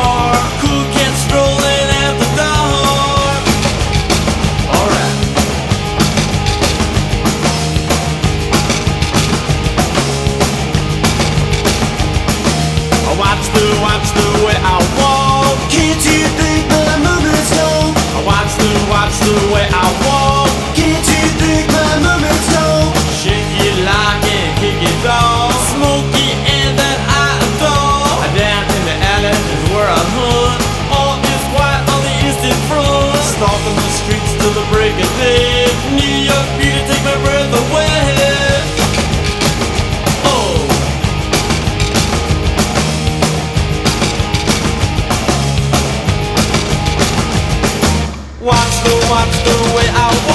bar, cool cat strolling at the door. Alright. Watch the way I walk. Can't you think my movement's dope? Watch the way I walk. Can't you think my movement's dope? Shake it like it, kick it off. Smokey and that I adore. I dance in the alley is where I hunt. All is quiet on the eastern front. Stalking the streets till the break of day. New York beauty take my breath away. Watch the way I walk.